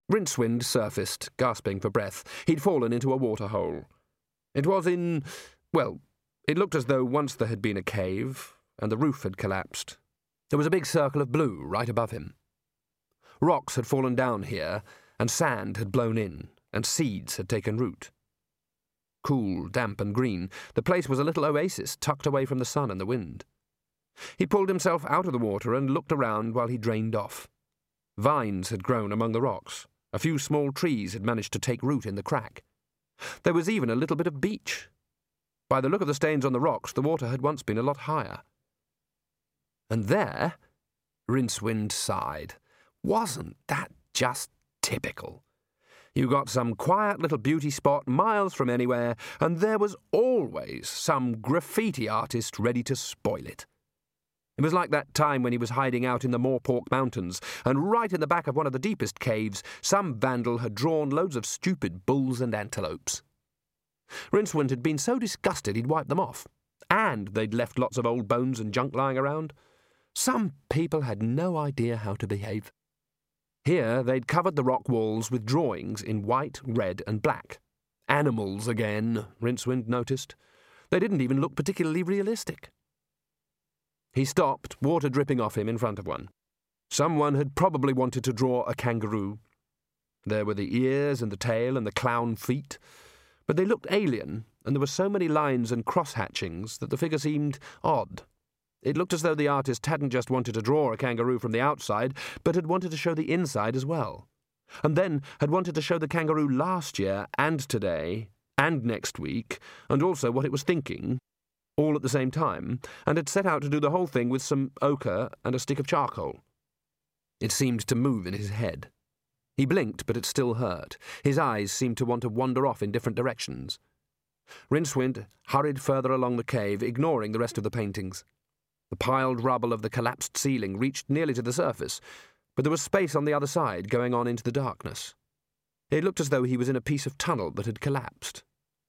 Rincewind surfaced, gasping for breath. He'd fallen into a waterhole. It was it looked as though once there had been a cave, and the roof had collapsed. There was a big circle of blue right above him. Rocks had fallen down here, and sand had blown in, and seeds had taken root. Cool, damp and green, the place was a little oasis tucked away from the sun and the wind. He pulled himself out of the water and looked around while he drained off. Vines had grown among the rocks. A few small trees had managed to take root in the crack. There was even a little bit of beach. By the look of the stains on the rocks, the water had once been a lot higher. And there, Rincewind sighed. Wasn't that just typical? You got some quiet little beauty spot miles from anywhere, and there was always some graffiti artist ready to spoil it. It was like that time when he was hiding out in the Moorpork Mountains, and right in the back of one of the deepest caves, some vandal had drawn loads of stupid bulls and antelopes. Rincewind had been so disgusted he'd wiped them off, and they'd left lots of old bones and junk lying around. Some people had no idea how to behave. Here they'd covered the rock walls with drawings in white, red and black. Animals again, Rincewind noticed. They didn't even look particularly realistic. He stopped, water dripping off him in front of one. Someone had probably wanted to draw a kangaroo. There were the ears and the tail and the clown feet, but they looked alien, and there were so many lines and cross-hatchings that the figure seemed odd. It looked as though the artist hadn't just wanted to draw a kangaroo from the outside, but had wanted to show the inside as well. And then had wanted to show the kangaroo last year and today and next week, and also what it was thinking, all at the same time, and had set out to do the whole thing with some ochre and a stick of charcoal. It seemed to move in his head. He blinked, but it still hurt. His eyes seemed to want to wander off in different directions. Rincewind hurried further along the cave, ignoring the rest of the paintings. The piled rubble of the collapsed ceiling reached nearly to the surface, but there was space on the other side going on into the darkness. It looked as though he was in a piece of tunnel that had collapsed.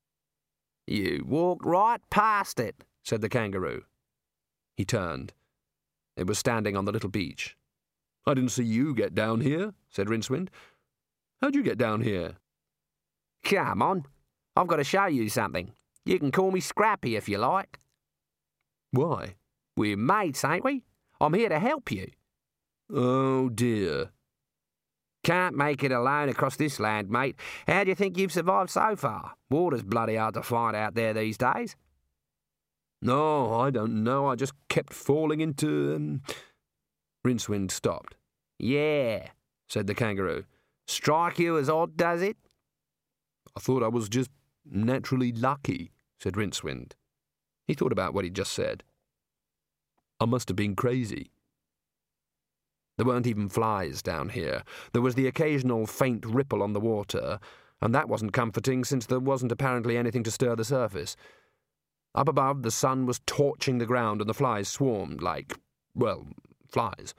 "You walked right past it," said the kangaroo. He turned. It was standing on the little beach. "I didn't see you get down here," said Rincewind. "How'd you get down here?" "Come on. I've got to show you something. You can call me Scrappy if you like." "Why?" "We're mates, ain't we? I'm here to help you." "Oh, dear." "Can't make it alone across this land, mate. How do you think you've survived so far? Water's bloody hard to find out there these days." "No, I don't know. I just kept falling into..." Rincewind stopped. "Yeah," said the kangaroo. "Strike you as odd, does it?" "I thought I was just naturally lucky," said Rincewind. He thought about what he'd just said. "I must have been crazy." There weren't even flies down here. There was the occasional faint ripple on the water, and that wasn't comforting since there wasn't apparently anything to stir the surface. Up above, the sun was torching the ground and the flies swarmed like, flies.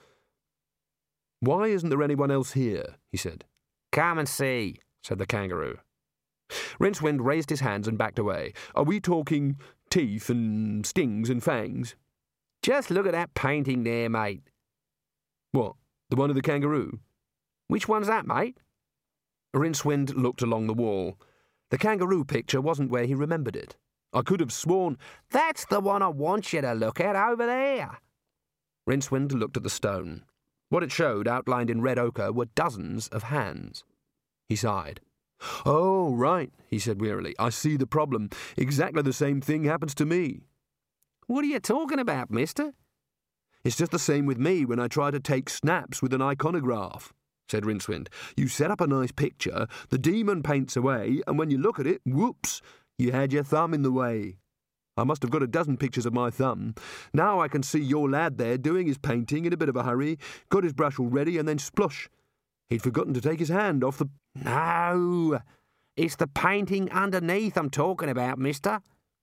"Why isn't there anyone else here?" he said. "Come and see," said the kangaroo. Rincewind raised his hands and backed away. "Are we talking teeth and stings and fangs?" "Just look at that painting there, mate." "What, the one of the kangaroo?" "Which one's that, mate?" Rincewind looked along the wall. The kangaroo picture wasn't where he remembered it. "I could have sworn—" "That's the one I want you to look at over there." Rincewind looked at the stone. What it showed, outlined in red ochre, were dozens of hands. He sighed. "Oh, right," he said wearily. "I see the problem. Exactly the same thing happens to me." "What are you talking about, mister?" "It's just the same with me when I try to take snaps with an iconograph," said Rincewind. "You set up a nice picture, the demon paints away, and when you look at it, whoops, you had your thumb in the way. I must have got a dozen pictures of my thumb. Now I can see your lad there doing his painting in a bit of a hurry, got his brush all ready, and then splush. He'd forgotten to take his hand off the..." "No, it's the painting underneath I'm talking about, mister."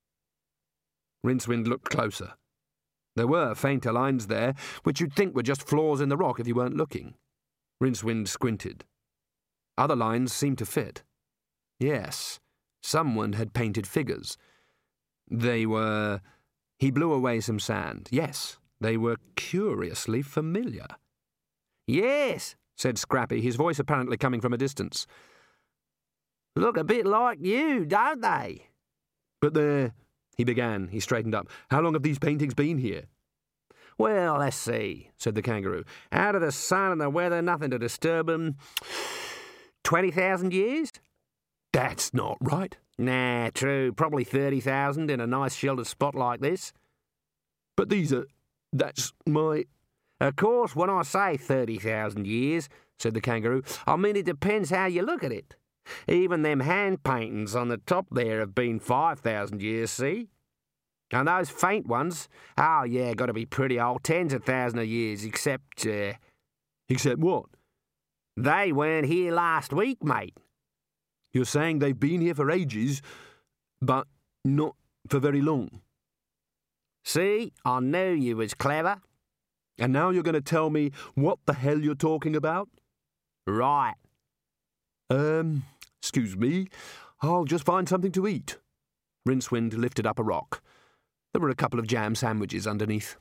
Rincewind looked closer. There were fainter lines there, which you'd think were just flaws in the rock if you weren't looking. Rincewind squinted. Other lines seemed to fit. Yes, someone had painted figures. They were... He blew away some sand. Yes, they were curiously familiar. "Yes," said Scrappy, his voice apparently coming from a distance. Look a bit like you, don't they? But they're... he began. He straightened up. How long have these paintings been here? Well, let's see, said the kangaroo. Out of the sun and the weather, nothing to disturb 'em. 20,000 years? That's not right. Nah, true. Probably 30,000 in a nice sheltered spot like this. But these are... that's my... Of course, when I say 30,000 years, said the kangaroo, I mean it depends how you look at it. Even them hand paintings on the top there have been 5,000 years, see? And those faint ones, oh yeah, got to be pretty old, tens of thousands of years, except... Except what? They weren't here last week, mate. You're saying they've been here for ages, but not for very long. See, I knew you was clever. And now you're going to tell me what the hell you're talking about? Right. Excuse me, I'll just find something to eat. Rincewind lifted up a rock. There were a couple of jam sandwiches underneath.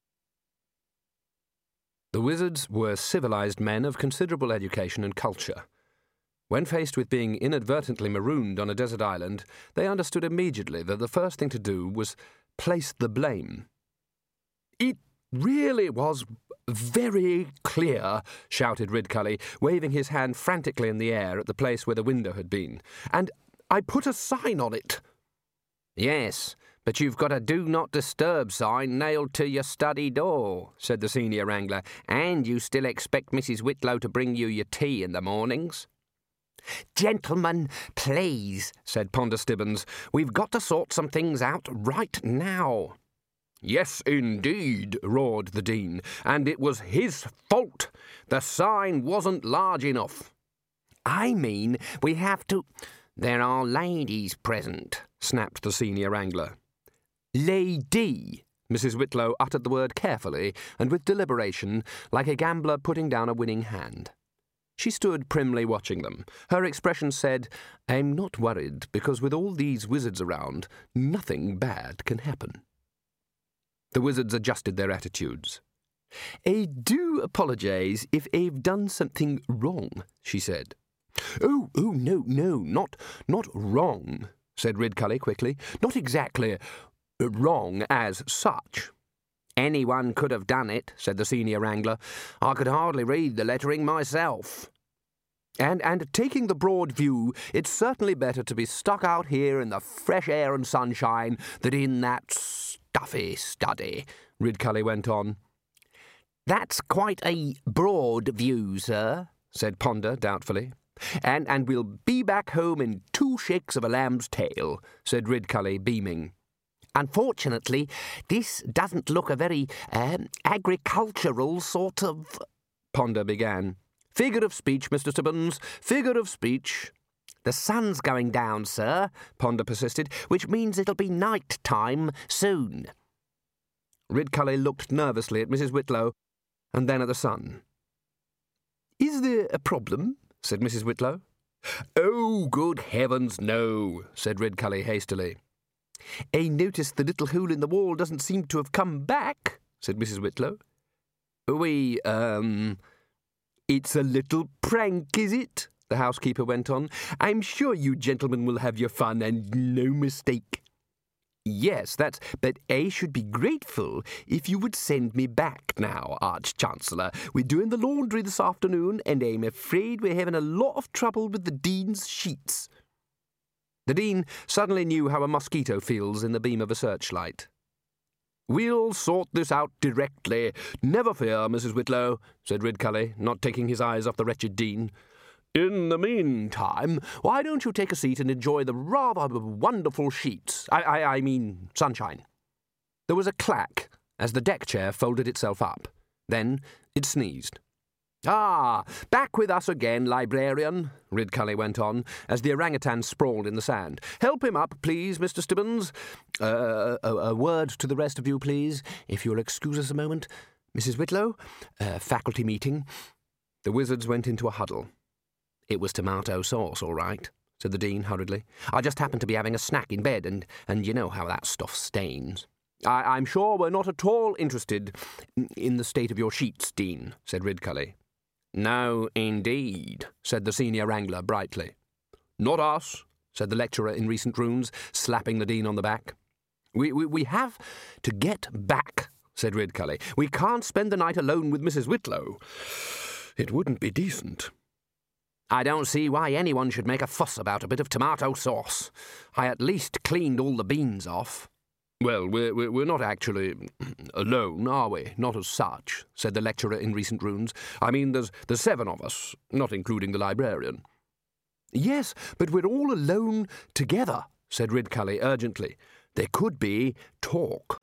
The wizards were civilized men of considerable education and culture. When faced with being inadvertently marooned on a desert island, they understood immediately that the first thing to do was place the blame. It really was very clear, shouted Ridcully, waving his hand frantically in the air at the place where the window had been. And I put a sign on it. Yes, but you've got a do not disturb sign nailed to your study door, said the senior wrangler, and you still expect Mrs. Whitlow to bring you your tea in the mornings. Gentlemen, please, said Ponder Stibbons, we've got to sort some things out right now. Yes, indeed, roared the Dean, and it was his fault. The sign wasn't large enough. I mean, we have to... There are ladies present, snapped the senior wrangler. Lady, Mrs. Whitlow uttered the word carefully and with deliberation, like a gambler putting down a winning hand. She stood primly watching them. Her expression said, I'm not worried, because with all these wizards around, nothing bad can happen. The wizards adjusted their attitudes. I do apologise if I've done something wrong, she said. Oh, no, not wrong, said Ridcully quickly. Not exactly wrong as such. Anyone could have done it, said the senior wrangler. I could hardly read the lettering myself. And taking the broad view, it's certainly better to be stuck out here in the fresh air and sunshine than in that stuffy study, Ridcully went on. That's quite a broad view, sir, said Ponder doubtfully. And we'll be back home in 2 shakes of a lamb's tail, said Ridcully, beaming. Unfortunately, this doesn't look a very agricultural sort of... Ponder began. Figure of speech, Mr. Stibbons, figure of speech. The sun's going down, sir, Ponder persisted, which means it'll be night time soon. Ridcully looked nervously at Mrs. Whitlow and then at the sun. Is there a problem? Said Mrs. Whitlow. Oh, good heavens, no, said Ridcully hastily. I noticed the little hole in the wall doesn't seem to have come back, said Mrs. Whitlow. It's a little prank, is it? The housekeeper went on. I'm sure you gentlemen will have your fun, and no mistake. Yes, but I should be grateful if you would send me back now, Arch-Chancellor. We're doing the laundry this afternoon, and I'm afraid we're having a lot of trouble with the Dean's sheets. The Dean suddenly knew how a mosquito feels in the beam of a searchlight. We'll sort this out directly. Never fear, Mrs. Whitlow, said Ridcully, not taking his eyes off the wretched Dean. In the meantime, why don't you take a seat and enjoy the rather wonderful sheets? I mean, sunshine. There was a clack as the deck chair folded itself up. Then it sneezed. Ah, back with us again, librarian, Ridcully went on, as the orangutan sprawled in the sand. Help him up, please, Mr. Stibbons. A word to the rest of you, please, if you'll excuse us a moment. Mrs. Whitlow, faculty meeting. The wizards went into a huddle. It was tomato sauce, all right, said the Dean hurriedly. I just happened to be having a snack in bed, and you know how that stuff stains. I'm sure we're not at all interested in the state of your sheets, Dean, said Ridcully. No, indeed, said the senior wrangler brightly. Not us, said the lecturer in recent runes, slapping the Dean on the back. We have to get back, said Ridcully. We can't spend the night alone with Mrs. Whitlow. It wouldn't be decent. I don't see why anyone should make a fuss about a bit of tomato sauce. I at least cleaned all the beans off. Well, we're not actually alone, are we? Not as such, said the lecturer in recent runes. I mean, there's 7 of us, not including the librarian. Yes, but we're all alone together, said Ridcully urgently. There could be talk.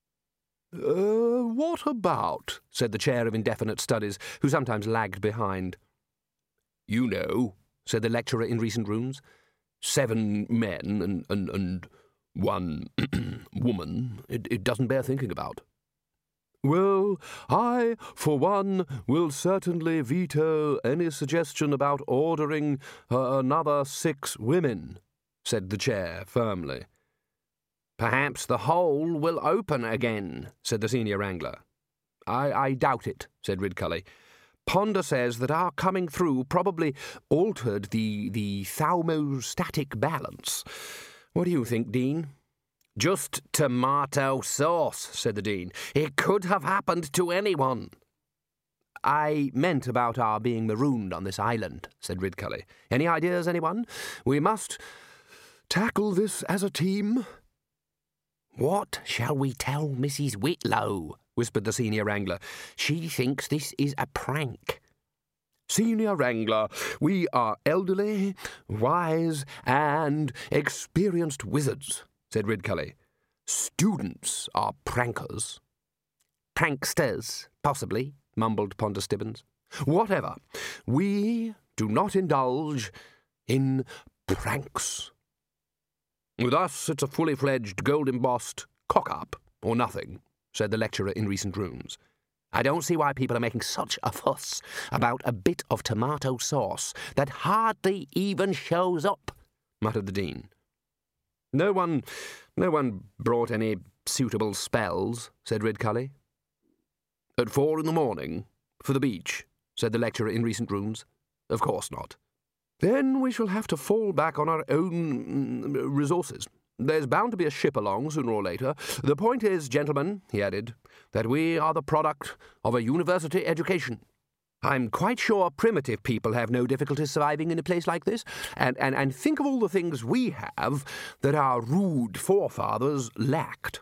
What about? Said the chair of indefinite studies, who sometimes lagged behind. You know, said the lecturer in recent runes, 7 men and 1 woman. It doesn't bear thinking about. Well, I, for one, will certainly veto any suggestion about ordering another 6 women, said the chair firmly. Perhaps the hole will open again, said the senior wrangler. I doubt it, said Ridcully. Ponder says that our coming through probably altered the thermostatic balance. What do you think, Dean? Just tomato sauce, said the Dean. It could have happened to anyone. I meant about our being marooned on this island, said Ridcully. Any ideas, anyone? We must tackle this as a team. What shall we tell Mrs. Whitlow? Whispered the senior wrangler. She thinks this is a prank. Senior wrangler, we are elderly, wise, and experienced wizards, said Ridcully. Students are prankers. Pranksters, possibly, mumbled Ponder Stibbins. Whatever. We do not indulge in pranks. With us, it's a fully fledged, gold-embossed cock-up, or nothing, said the lecturer in recent runes. I don't see why people are making such a fuss about a bit of tomato sauce that hardly even shows up, muttered the Dean. No one brought any suitable spells, said Ridcully. At 4 a.m, for the beach, said the lecturer in recent runes. Of course not. Then we shall have to fall back on our own resources. There's bound to be a ship along sooner or later. The point is, gentlemen, he added, that we are the product of a university education. I'm quite sure primitive people have no difficulty surviving in a place like this, and think of all the things we have that our rude forefathers lacked.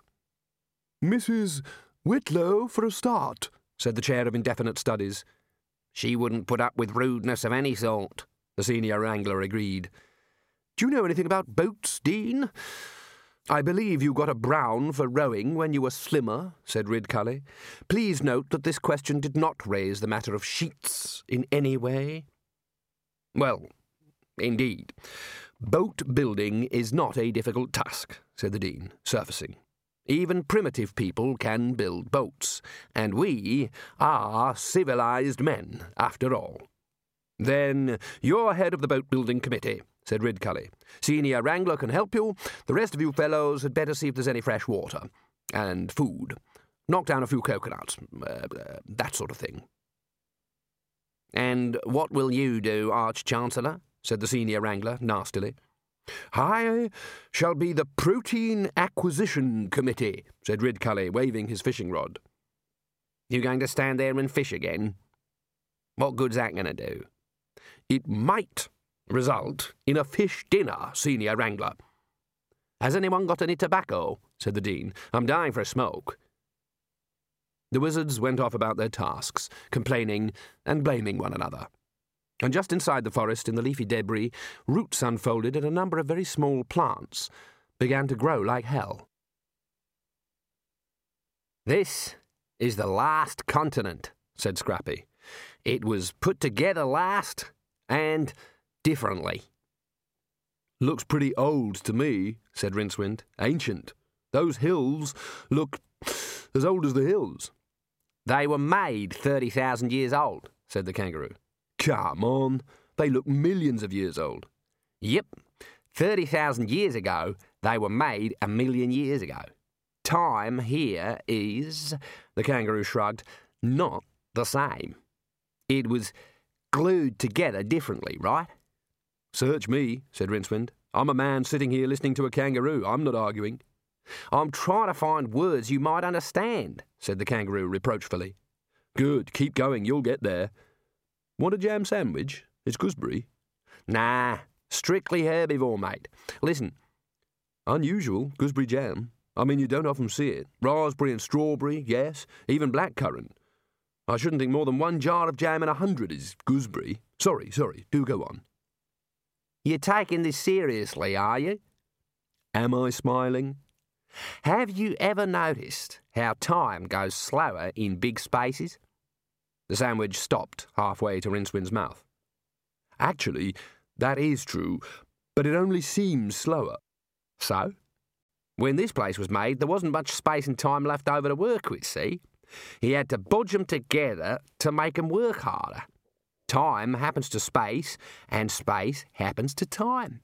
Mrs. Whitlow for a start, said the chair of indefinite studies. She wouldn't put up with rudeness of any sort, the senior wrangler agreed. Do you know anything about boats, Dean? I believe you got a brown for rowing when you were slimmer, said Ridcully. Please note that this question did not raise the matter of sheets in any way. Well, indeed. Boat building is not a difficult task, said the Dean, surfacing. Even primitive people can build boats, and we are civilized men, after all. Then you're head of the boat-building committee, said Ridcully. Senior wrangler can help you. The rest of you fellows had better see if there's any fresh water. And food. Knock down a few coconuts. That sort of thing. And what will you do, Arch-Chancellor? Said the senior wrangler, nastily. I shall be the Protein Acquisition Committee, said Ridcully, waving his fishing rod. You going to stand there and fish again? What good's that going to do? It might result in a fish dinner, senior wrangler. Has anyone got any tobacco? Said the Dean. I'm dying for a smoke. The wizards went off about their tasks, complaining and blaming one another. And just inside the forest, in the leafy debris, roots unfolded and a number of very small plants began to grow like hell. This is the last continent, said Scrappy. It was put together last and differently. Looks pretty old to me, said Rincewind. Ancient. Those hills look as old as the hills. They were made 30,000 years old, said the kangaroo. Come on, they look millions of years old. Yep, 30,000 years ago, they were made 1,000,000 years ago. Time here is, the kangaroo shrugged, not the same. It was glued together differently, right? Search me, said Rincewind. I'm a man sitting here listening to a kangaroo. I'm not arguing. I'm trying to find words you might understand, said the kangaroo reproachfully. Good, keep going, you'll get there. Want a jam sandwich? It's gooseberry. Nah, strictly herbivore, mate. Listen. Unusual, gooseberry jam. I mean, you don't often see it. Raspberry and strawberry, yes, even blackcurrant. I shouldn't think more than 1 jar of jam in 100 is gooseberry. Sorry, do go on. You're taking this seriously, are you? Am I smiling? Have you ever noticed how time goes slower in big spaces? The sandwich stopped halfway to Rincewind's mouth. Actually, that is true, but it only seems slower. So? When this place was made, there wasn't much space and time left over to work with, see? He had to budge them together to make them work harder. Time happens to space, and space happens to time.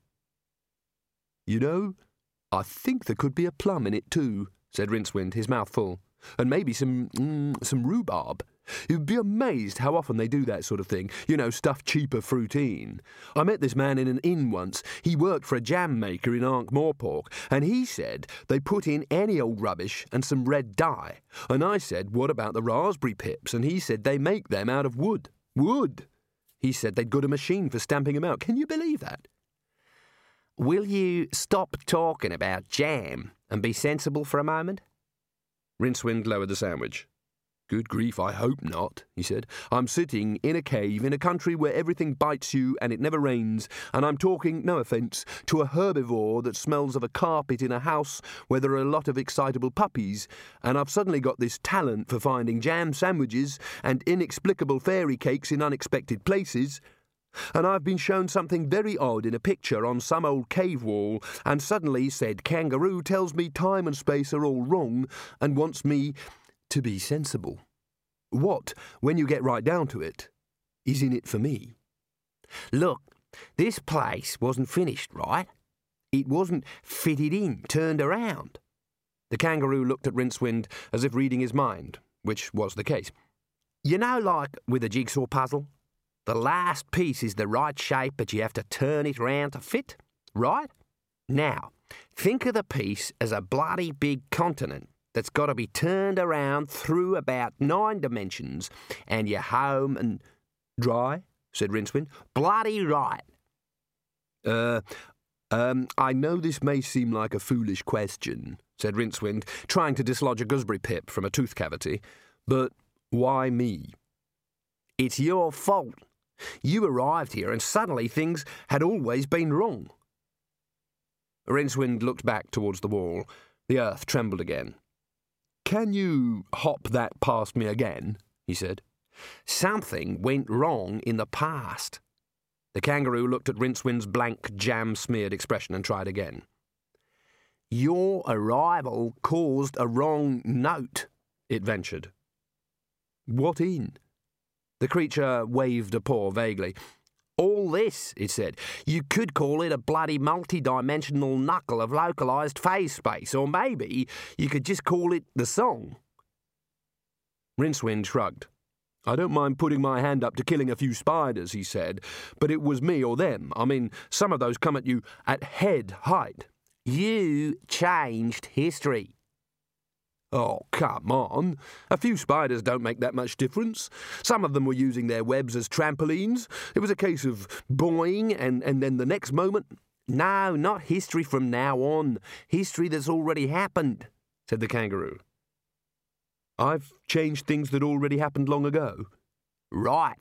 You know, I think there could be a plum in it too, said Rincewind, his mouth full. And maybe some rhubarb. You'd be amazed how often they do that sort of thing. You know, stuff cheaper fruit in. I met this man in an inn once. He worked for a jam maker in Ankh-Morpork, and he said they put in any old rubbish and some red dye. And I said, what about the raspberry pips? And he said they make them out of wood. Wood! He said they'd got a machine for stamping them out. Can you believe that? Will you stop talking about jam and be sensible for a moment? Rincewind lowered the sandwich. Good grief, I hope not, he said. I'm sitting in a cave in a country where everything bites you and it never rains, and I'm talking, no offence, to a herbivore that smells of a carpet in a house where there are a lot of excitable puppies, and I've suddenly got this talent for finding jam sandwiches and inexplicable fairy cakes in unexpected places. And I've been shown something very odd in a picture on some old cave wall, and suddenly said kangaroo tells me time and space are all wrong and wants me to be sensible. What, when you get right down to it, is in it for me? Look, this place wasn't finished, right? It wasn't fitted in, turned around. The kangaroo looked at Rincewind as if reading his mind, which was the case. You know, like with a jigsaw puzzle? The last piece is the right shape, but you have to turn it round to fit, right? Now, think of the piece as a bloody big continent that's got to be turned around through about 9 dimensions, and you're home and... Dry? Said Rincewind. Bloody right. I know this may seem like a foolish question, said Rincewind, trying to dislodge a gooseberry pip from a tooth cavity, but why me? It's your fault. You arrived here and suddenly things had always been wrong. Rincewind looked back towards the wall. The earth trembled again. Can you hop that past me again? He said. Something went wrong in the past. The kangaroo looked at Rincewind's blank, jam-smeared expression and tried again. Your arrival caused a wrong note, it ventured. What in? The creature waved a paw vaguely. All this, it said. You could call it a bloody multi-dimensional knuckle of localised phase space, or maybe you could just call it the song. Rincewind shrugged. I don't mind putting my hand up to killing a few spiders, he said, but it was me or them. I mean, some of those come at you at head height. You changed history. Oh, come on. A few spiders don't make that much difference. Some of them were using their webs as trampolines. It was a case of boing, and then the next moment... No, not history from now on. History that's already happened, said the kangaroo. I've changed things that already happened long ago. Right.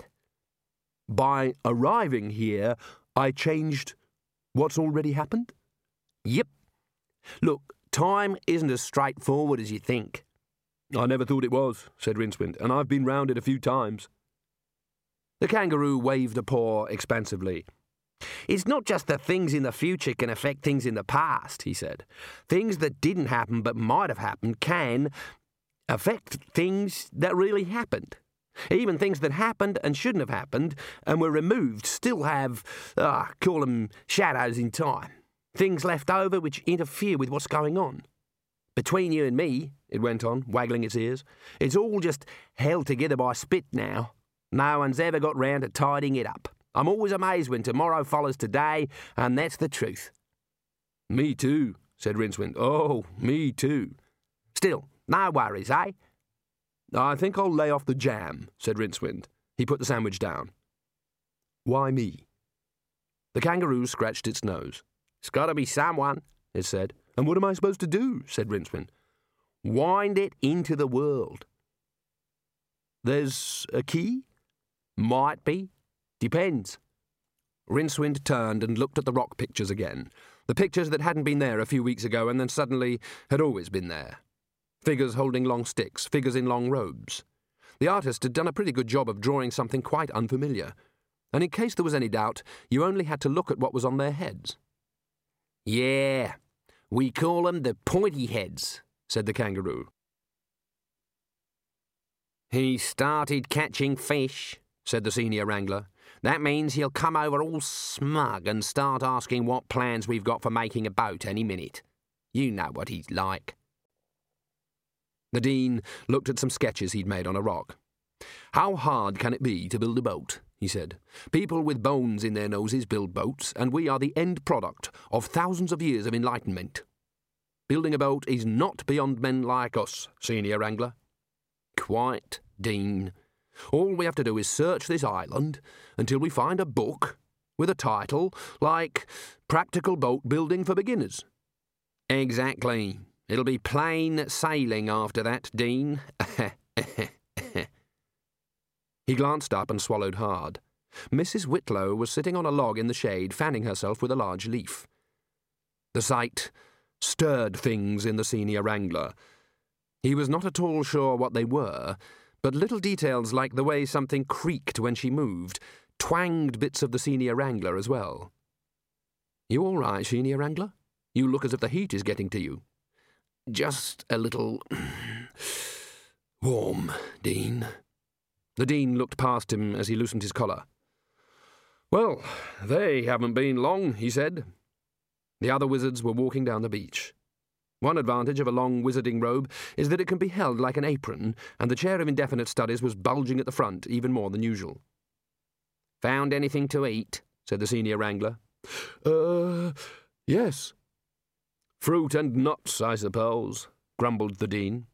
By arriving here, I changed what's already happened? Yep. Look, time isn't as straightforward as you think. I never thought it was, said Rincewind, and I've been round it a few times. The kangaroo waved a paw expansively. It's not just that things in the future can affect things in the past, he said. Things that didn't happen but might have happened can affect things that really happened. Even things that happened and shouldn't have happened and were removed still have, call them shadows in time. Things left over which interfere with what's going on. Between you and me, it went on, waggling its ears, it's all just held together by spit now. No one's ever got round to tidying it up. I'm always amazed when tomorrow follows today, and that's the truth." "Me too," said Rincewind. "Oh, me too." "Still, no worries, eh?" "I think I'll lay off the jam," said Rincewind. He put the sandwich down. "Why me?" The kangaroo scratched its nose. "It's got to be someone," it said. "And what am I supposed to do?" said Rincewind. "Wind it into the world." "There's a key?" "Might be. Depends." Rincewind turned and looked at the rock pictures again. The pictures that hadn't been there a few weeks ago and then suddenly had always been there. Figures holding long sticks, figures in long robes. The artist had done a pretty good job of drawing something quite unfamiliar. And in case there was any doubt, you only had to look at what was on their heads. "Yeah, we call them the pointy heads," said the kangaroo. "He started catching fish," said the senior wrangler. "That means he'll come over all smug and start asking what plans we've got for making a boat any minute. You know what he's like." The Dean looked at some sketches he'd made on a rock. "How hard can it be to build a boat?" he said. "People with bones in their noses build boats, and we are the end product of thousands of years of enlightenment. Building a boat is not beyond men like us, senior wrangler." "Quite, Dean. All we have to do is search this island until we find a book with a title like Practical Boat Building for Beginners." "Exactly. It'll be plain sailing after that, Dean." He glanced up and swallowed hard. Mrs. Whitlow was sitting on a log in the shade, fanning herself with a large leaf. The sight stirred things in the senior wrangler. He was not at all sure what they were, but little details like the way something creaked when she moved twanged bits of the senior wrangler as well. "You all right, senior wrangler? You look as if the heat is getting to you." "Just a little warm, Dean." The Dean looked past him as he loosened his collar. "Well, they haven't been long," he said. The other wizards were walking down the beach. One advantage of a long wizarding robe is that it can be held like an apron, and the chair of indefinite studies was bulging at the front even more than usual. "Found anything to eat?" said the senior wrangler. Yes." "Fruit and nuts, I suppose," grumbled the Dean.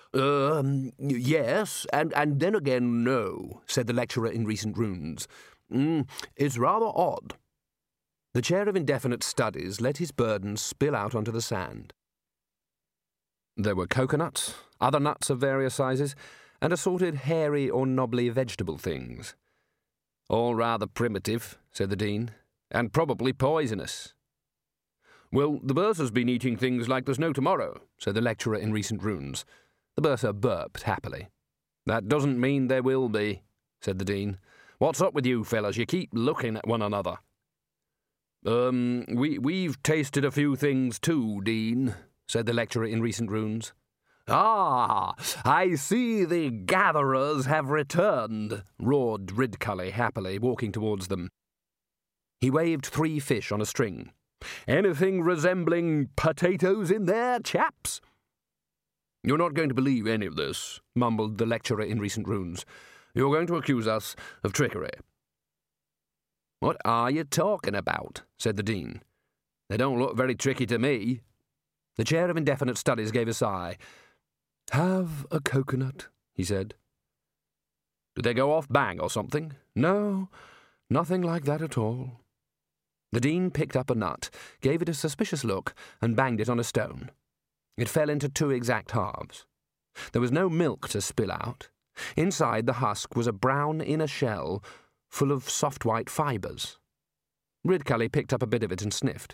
Yes, and then again no," said the lecturer in recent runes. "It's rather odd." The chair of indefinite studies let his burden spill out onto the sand. There were coconuts, other nuts of various sizes, and assorted hairy or knobbly vegetable things. "All rather primitive," said the Dean, "and probably poisonous." "Well, the bursar's been eating things like there's no tomorrow," said the lecturer in recent runes. The bursar burped happily. "That doesn't mean there will be," said the Dean. "What's up with you fellas? You keep looking at one another." We've tasted a few things too, Dean," said the lecturer in recent runes. "Ah, I see the gatherers have returned," roared Ridcully happily, walking towards them. He waved 3 fish on a string. "Anything resembling potatoes in there, chaps?" "You're not going to believe any of this," mumbled the lecturer in recent runes. "You're going to accuse us of trickery." "What are you talking about?" said the Dean. "They don't look very tricky to me." The chair of indefinite studies gave a sigh. "Have a coconut," he said. "Did they go off bang or something?" "No, nothing like that at all." The Dean picked up a nut, gave it a suspicious look, and banged it on a stone. It fell into 2 exact halves. There was no milk to spill out. Inside the husk was a brown inner shell full of soft white fibres. Ridcully picked up a bit of it and sniffed.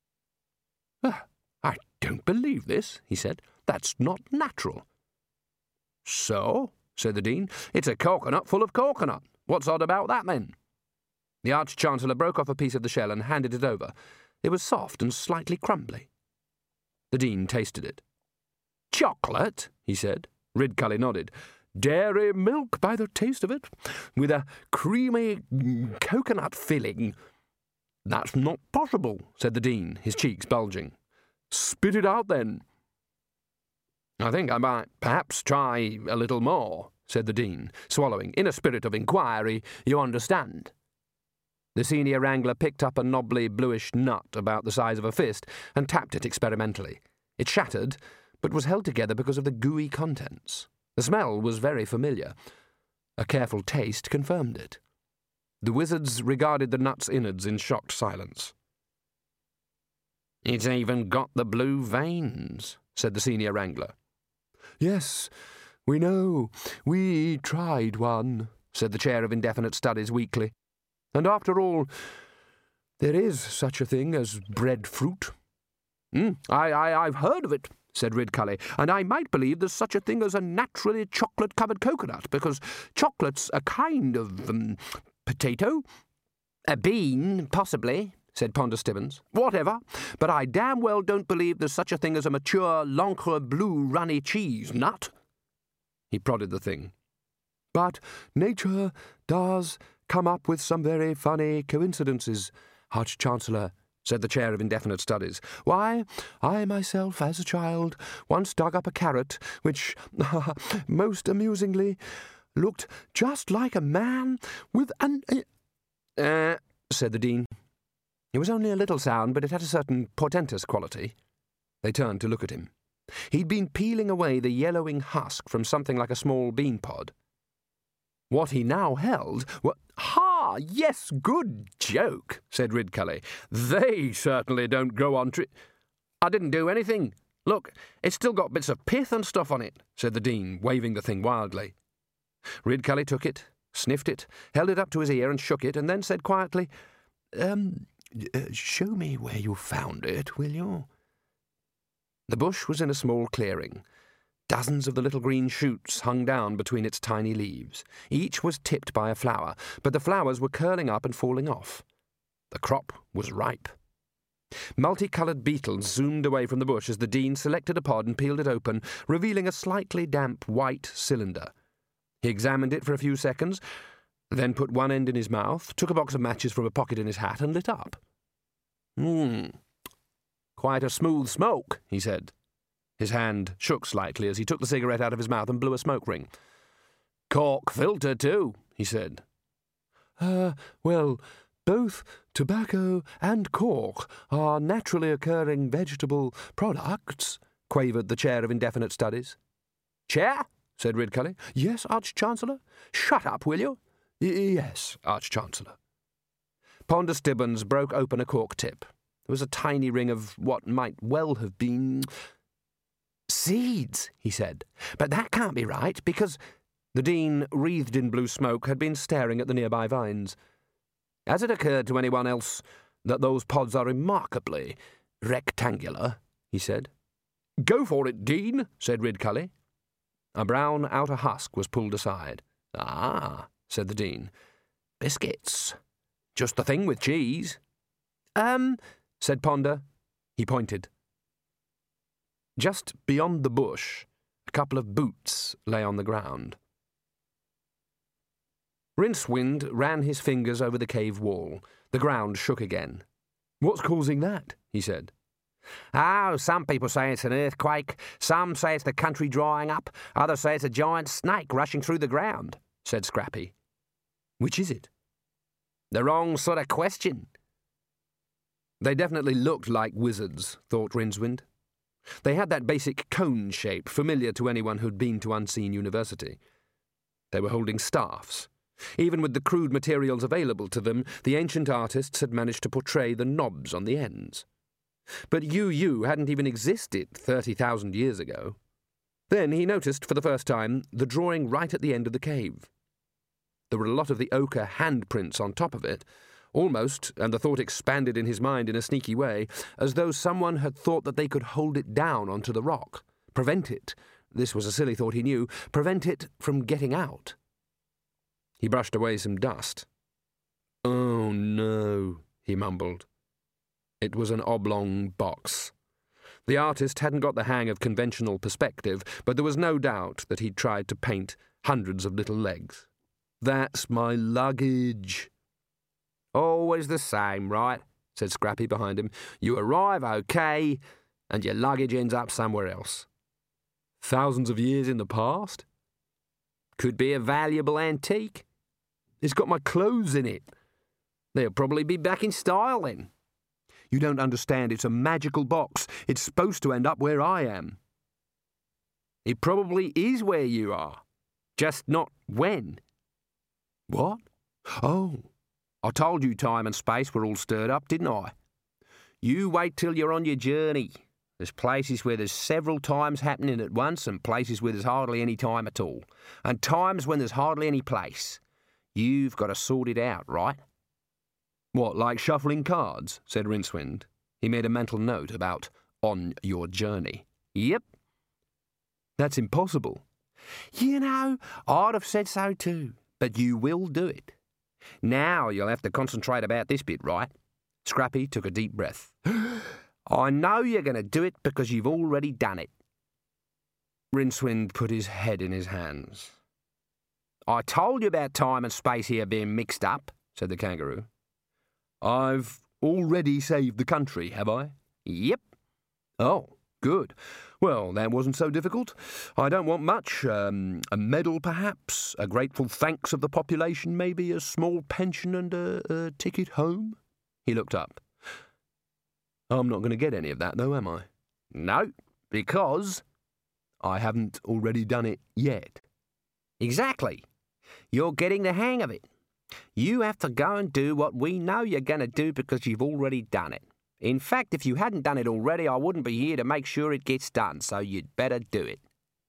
"I don't believe this," he said. "That's not natural." "So?" said the Dean. "It's a coconut full of coconut. What's odd about that, then?" The Arch-Chancellor broke off a piece of the shell and handed it over. It was soft and slightly crumbly. The Dean tasted it. "Chocolate," he said. Ridcully nodded. "Dairy milk by the taste of it, with a creamy coconut filling." "That's not possible," said the Dean, his cheeks bulging. "Spit it out, then." I think I might perhaps try a little more, said the Dean, swallowing, in a spirit of inquiry, you understand. The senior wrangler picked up a knobbly bluish nut about the size of a fist and tapped it experimentally. It shattered, but was held together because of the gooey contents. The smell was very familiar. A careful taste confirmed it. The wizards regarded the nut's innards in shocked silence. "It's even got the blue veins," said the senior wrangler. "Yes, we know. We tried one," said the chair of indefinite studies weakly. "And after all, there is such a thing as breadfruit." I've heard of it," said Ridcully, "and I might believe there's such a thing as a naturally chocolate-covered coconut, because chocolate's a kind of, potato." "A bean, possibly," said Ponder Stibbons. "Whatever, but I damn well don't believe there's such a thing as a mature, l'encre blue runny cheese nut." He prodded the thing. "But nature does come up with some very funny coincidences, Arch-Chancellor," said the chair of indefinite studies. "Why, I myself, as a child, once dug up a carrot which, most amusingly, looked just like a man with an..." said the Dean. It was only a little sound, but it had a certain portentous quality. They turned to look at him. He'd been peeling away the yellowing husk from something like a small bean pod. What he now held were... "Ha! Yes, good joke," said Ridcully. "They certainly don't grow on trees." "I didn't do anything. Look, it's still got bits of pith and stuff on it," said the Dean, waving the thing wildly. Ridcully took it, sniffed it, held it up to his ear and shook it, and then said quietly, Show me where you found it, will you?" The bush was in a small clearing. Dozens of the little green shoots hung down between its tiny leaves. Each was tipped by a flower, but the flowers were curling up and falling off. The crop was ripe. Multicoloured beetles zoomed away from the bush as the Dean selected a pod and peeled it open, revealing a slightly damp white cylinder. He examined it for a few seconds, then put one end in his mouth, took a box of matches from a pocket in his hat, and lit up. "Quite a smooth smoke," he said. His hand shook slightly as he took the cigarette out of his mouth and blew a smoke ring. "Cork filter, too," he said. Well, both tobacco and cork are naturally occurring vegetable products," quavered the chair of indefinite studies. "Chair?" said Ridcully. "Yes, Arch-Chancellor?" "Shut up, will you?" "Yes, Arch-Chancellor." Ponder Stibbons broke open a cork tip. There was a tiny ring of what might well have been... "Seeds," he said. "But that can't be right, because..." The Dean, wreathed in blue smoke, had been staring at the nearby vines. "Has it occurred to anyone else that those pods are remarkably rectangular?" he said. "Go for it, Dean," said Ridcully. A brown outer husk was pulled aside. "Ah," said the Dean. "Biscuits. Just the thing with cheese." Said Ponder. He pointed. Just beyond the bush, a couple of boots lay on the ground. Rincewind ran his fingers over the cave wall. The ground shook again. "What's causing that?" he said. "Oh, some people say it's an earthquake. Some say it's the country drying up. Others say it's a giant snake rushing through the ground," said Scrappy. "Which is it?" "The wrong sort of question." They definitely looked like wizards, thought Rincewind. They had that basic cone shape familiar to anyone who'd been to Unseen University. They were holding staffs. Even with the crude materials available to them, the ancient artists had managed to portray the knobs on the ends. But UU hadn't even existed 30,000 years ago. Then he noticed for the first time the drawing right at the end of the cave. There were a lot of the ochre handprints on top of it, almost, and the thought expanded in his mind in a sneaky way, as though someone had thought that they could hold it down onto the rock, prevent it, this was a silly thought he knew, prevent it from getting out. He brushed away some dust. "Oh, no," he mumbled. It was an oblong box. The artist hadn't got the hang of conventional perspective, but there was no doubt that he'd tried to paint hundreds of little legs. "That's my luggage." "Always the same, right?" said Scrappy behind him. "You arrive okay, and your luggage ends up somewhere else." Thousands of years in the past? Could be a valuable antique. It's got my clothes in it. They'll probably be back in style then. You don't understand. It's a magical box. It's supposed to end up where I am. It probably is where you are. Just not when. What? Oh. I told you time and space were all stirred up, didn't I? You wait till you're on your journey. There's places where there's several times happening at once and places where there's hardly any time at all. And times when there's hardly any place. You've got to sort it out, right? What, like shuffling cards? Said Rincewind. He made a mental note about on your journey. Yep. That's impossible. You know, I'd have said so too. But you will do it. Now you'll have to concentrate about this bit, right? Scrappy took a deep breath. I know you're going to do it because you've already done it. Rincewind put his head in his hands. I told you about time and space here being mixed up, said the kangaroo. I've already saved the country, have I? Yep. Oh, good. Well, that wasn't so difficult. I don't want much. A medal, perhaps? A grateful thanks of the population, maybe? A small pension and a ticket home? He looked up. I'm not going to get any of that, though, am I? No, because I haven't already done it yet. Exactly. You're getting the hang of it. You have to go and do what we know you're going to do because you've already done it. In fact, if you hadn't done it already, I wouldn't be here to make sure it gets done, so you'd better do it.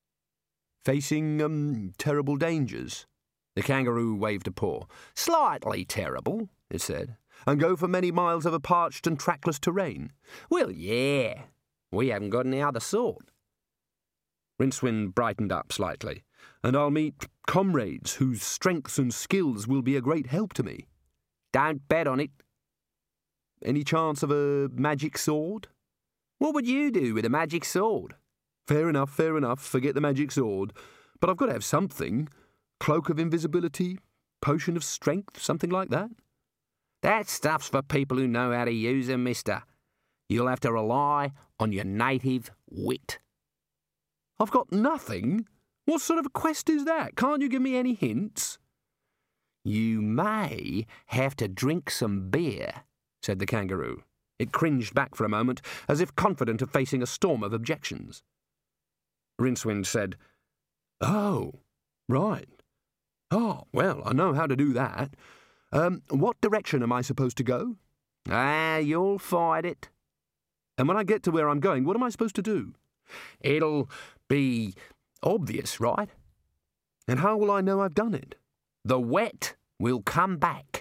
Facing, terrible dangers? The kangaroo waved a paw. Slightly terrible, it said. And go for many miles over parched and trackless terrain? Well, yeah. We haven't got any other sort. Rincewind brightened up slightly. And I'll meet comrades whose strengths and skills will be a great help to me. Don't bet on it. Any chance of a magic sword? What would you do with a magic sword? Fair enough. Forget the magic sword. But I've got to have something. Cloak of invisibility, potion of strength, something like that. That stuff's for people who know how to use them, mister. You'll have to rely on your native wit. I've got nothing? What sort of a quest is that? Can't you give me any hints? You may have to drink some beer, said the kangaroo. It cringed back for a moment, as if confident of facing a storm of objections. Rincewind said, Oh, right. Oh, well, I know how to do that. What direction am I supposed to go? You'll find it. And when I get to where I'm going, what am I supposed to do? It'll be obvious, right? And how will I know I've done it? The wet will come back.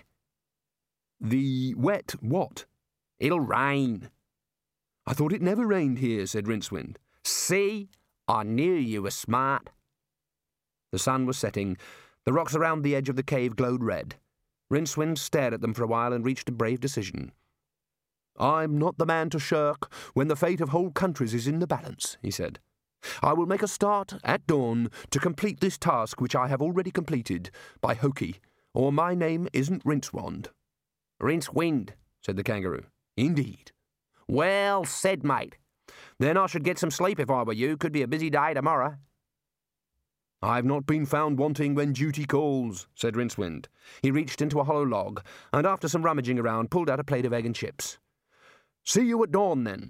The wet what? It'll rain. I thought it never rained here, said Rincewind. See? I knew you were smart. The sun was setting. The rocks around the edge of the cave glowed red. Rincewind stared at them for a while and reached a brave decision. I'm not the man to shirk when the fate of whole countries is in the balance, he said. I will make a start at dawn to complete this task which I have already completed by Hokey, or my name isn't Rincewand. Rincewind, said the kangaroo. Indeed. Well said, mate. Then I should get some sleep if I were you. Could be a busy day tomorrow. I've not been found wanting when duty calls, said Rincewind. He reached into a hollow log, and after some rummaging around, pulled out a plate of egg and chips. See you at dawn, then.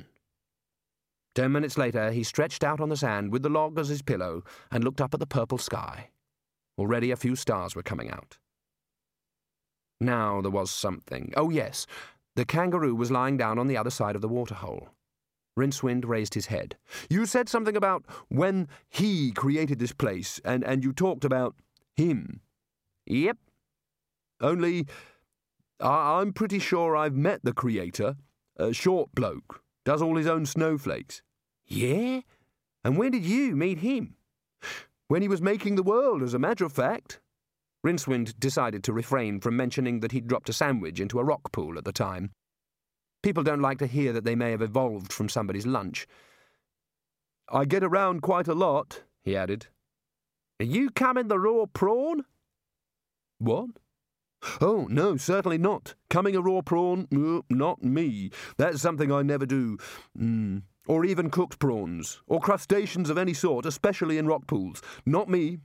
10 minutes later, he stretched out on the sand with the log as his pillow and looked up at the purple sky. Already a few stars were coming out. Now there was something. Oh, yes. The kangaroo was lying down on the other side of the waterhole. Rincewind raised his head. You said something about when he created this place, and you talked about him. Yep. Only, I'm pretty sure I've met the creator. A short bloke. Does all his own snowflakes. Yeah? And when did you meet him? When he was making the world, as a matter of fact. Rincewind decided to refrain from mentioning that he'd dropped a sandwich into a rock pool at the time. People don't like to hear that they may have evolved from somebody's lunch. I get around quite a lot, he added. Are you coming the raw prawn? What? Oh, no, certainly not. Coming a raw prawn? Not me. That's something I never do. or even cooked prawns, or crustaceans of any sort, especially in rock pools. Not me.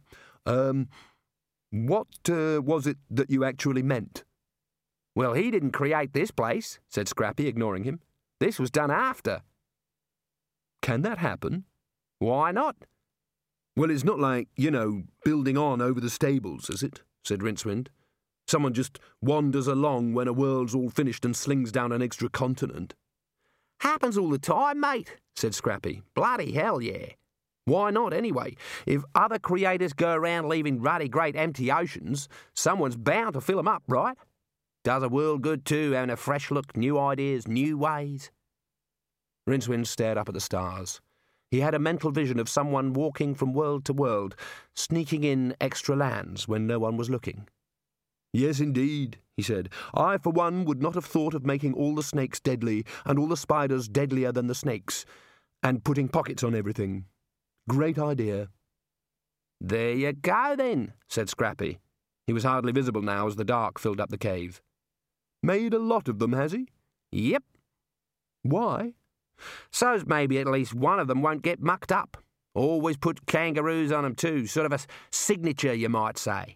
What was it that you actually meant? Well, he didn't create this place, said Scrappy, ignoring him. This was done after. Can that happen? Why not? Well, it's not like, building on over the stables, is it? Said Rincewind. Someone just wanders along when a world's all finished and slings down an extra continent. Happens all the time, mate, said Scrappy. Bloody hell, yeah. Why not, anyway? If other creators go around leaving ruddy great empty oceans, someone's bound to fill 'em up, right? Does a world good too, having a fresh look, new ideas, new ways? Rincewind stared up at the stars. He had a mental vision of someone walking from world to world, sneaking in extra lands when no one was looking. Yes, indeed, he said. I, for one, would not have thought of making all the snakes deadly and all the spiders deadlier than the snakes, and putting pockets on everything. Great idea. There you go, then, said Scrappy. He was hardly visible now as the dark filled up the cave. Made a lot of them, has he? Yep. Why? So's maybe at least one of them won't get mucked up. Always put kangaroos on 'em too, sort of a signature, you might say.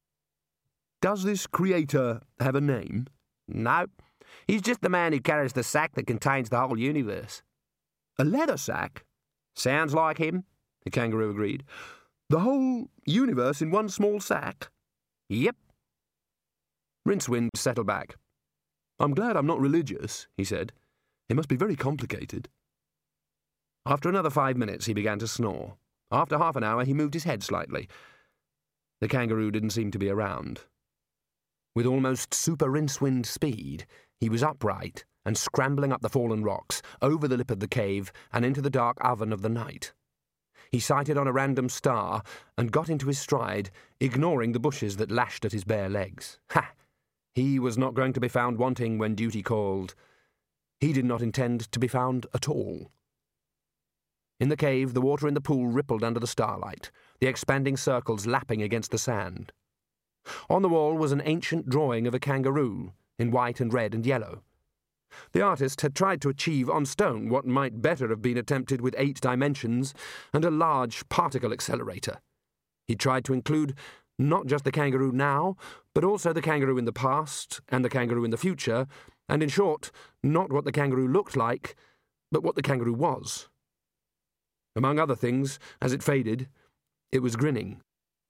Does this creator have a name? No. He's just the man who carries the sack that contains the whole universe. A leather sack? Sounds like him, the kangaroo agreed. The whole universe in one small sack? Yep. Rincewind settled back. I'm glad I'm not religious, he said. It must be very complicated. After another 5 minutes, he began to snore. After half an hour, he moved his head slightly. The kangaroo didn't seem to be around. With almost super Rincewind speed, he was upright and scrambling up the fallen rocks, over the lip of the cave, and into the dark oven of the night. He sighted on a random star and got into his stride, ignoring the bushes that lashed at his bare legs. Ha! He was not going to be found wanting when duty called. He did not intend to be found at all. In the cave, the water in the pool rippled under the starlight, the expanding circles lapping against the sand. On the wall was an ancient drawing of a kangaroo, in white and red and yellow. The artist had tried to achieve on stone what might better have been attempted with 8 dimensions and a large particle accelerator. He tried to include not just the kangaroo now, but also the kangaroo in the past and the kangaroo in the future, and in short, not what the kangaroo looked like, but what the kangaroo was. Among other things, as it faded, it was grinning.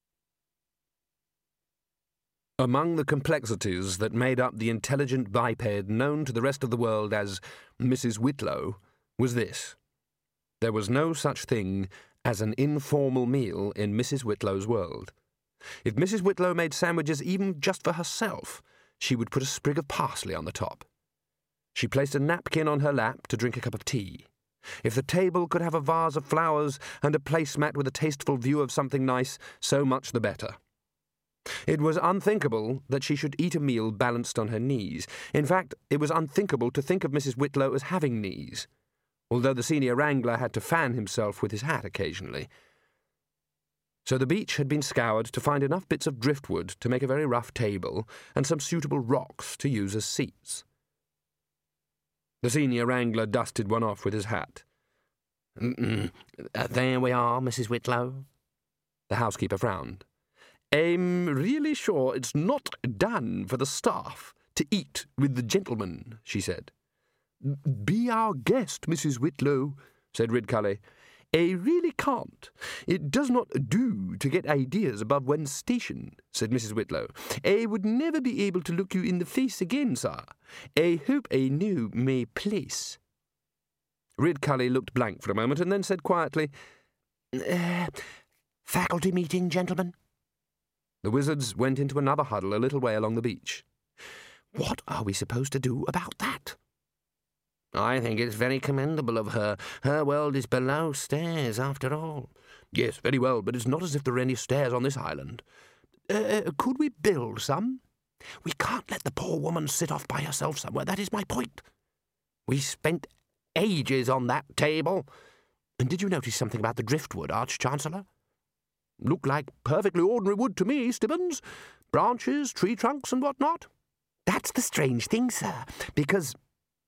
Among the complexities that made up the intelligent biped known to the rest of the world as Mrs. Whitlow was this. There was no such thing as an informal meal in Mrs. Whitlow's world. If Mrs. Whitlow made sandwiches even just for herself, she would put a sprig of parsley on the top. She placed a napkin on her lap to drink a cup of tea. If the table could have a vase of flowers and a placemat with a tasteful view of something nice, so much the better. It was unthinkable that she should eat a meal balanced on her knees. In fact, it was unthinkable to think of Mrs. Whitlow as having knees, although the senior wrangler had to fan himself with his hat occasionally. So the beach had been scoured to find enough bits of driftwood to make a very rough table and some suitable rocks to use as seats. The senior wrangler dusted one off with his hat. There we are, Mrs. Whitlow. The housekeeper frowned. I'm really sure it's not done for the staff to eat with the gentlemen, she said. Be our guest, Mrs. Whitlow, said Ridcully. I really can't. It does not do to get ideas above one's station, said Mrs. Whitlow. I would never be able to look you in the face again, sir. I hope I know my place. Ridcully looked blank for a moment and then said quietly, Faculty meeting, gentlemen? The wizards went into another huddle a little way along the beach. What are we supposed to do about that? I think it's very commendable of her. Her world is below stairs, after all. Yes, very well, but it's not as if there are any stairs on this island. Could we build some? We can't let the poor woman sit off by herself somewhere, that is my point. We spent ages on that table. And did you notice something about the driftwood, Arch-Chancellor? Looked like perfectly ordinary wood to me, Stibbons. Branches, tree trunks and what not. That's the strange thing, sir, because...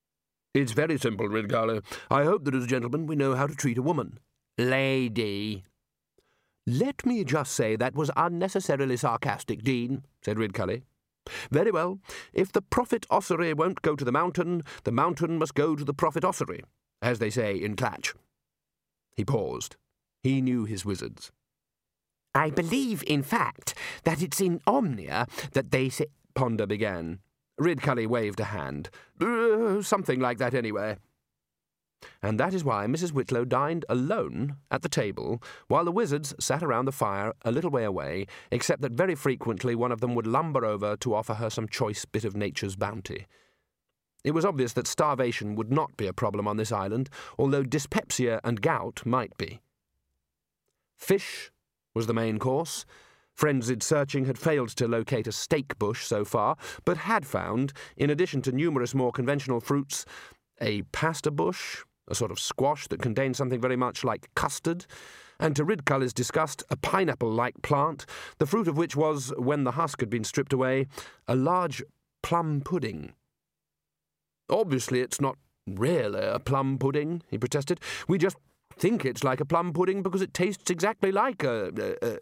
It's very simple, Ridgally. I hope that as gentlemen we know how to treat a woman. Lady. Let me just say that was unnecessarily sarcastic, Dean, said Ridgally. Very well. If the prophet ossuary won't go to the mountain must go to the prophet ossuary, as they say in Clatch. He paused. He knew his wizards. I believe, in fact, that it's in Omnia that they say... Ponder began. Ridgally waved a hand. Something like that anyway. And that is why Mrs. Whitlow dined alone at the table, while the wizards sat around the fire a little way away, except that very frequently one of them would lumber over to offer her some choice bit of nature's bounty. It was obvious that starvation would not be a problem on this island, although dyspepsia and gout might be. Fish was the main course. Frenzied searching had failed to locate a steak bush so far, but had found, in addition to numerous more conventional fruits, a pasta bush, a sort of squash that contained something very much like custard, and to Ridgully's disgust, a pineapple-like plant, the fruit of which was, when the husk had been stripped away, a large plum pudding. Obviously it's not really a plum pudding, he protested. We just think it's like a plum pudding because it tastes exactly like a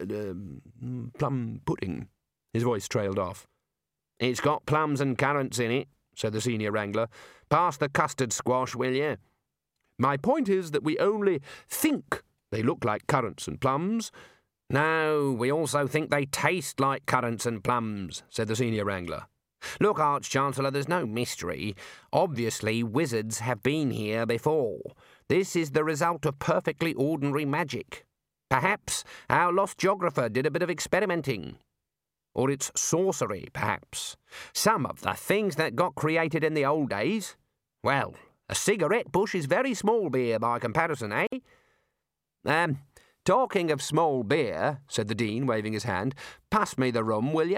plum pudding. His voice trailed off. It's got plums and currants in it, said the senior wrangler. Pass the custard squash, will you? My point is that we only think they look like currants and plums. No, we also think they taste like currants and plums, said the senior wrangler. Look, Arch-Chancellor, there's no mystery. Obviously, wizards have been here before. This is the result of perfectly ordinary magic. Perhaps our lost geographer did a bit of experimenting. Or it's sorcery, perhaps. Some of the things that got created in the old days. Well, a cigarette bush is very small beer by comparison, eh? Talking of small beer, said the Dean, waving his hand, pass me the rum, will you?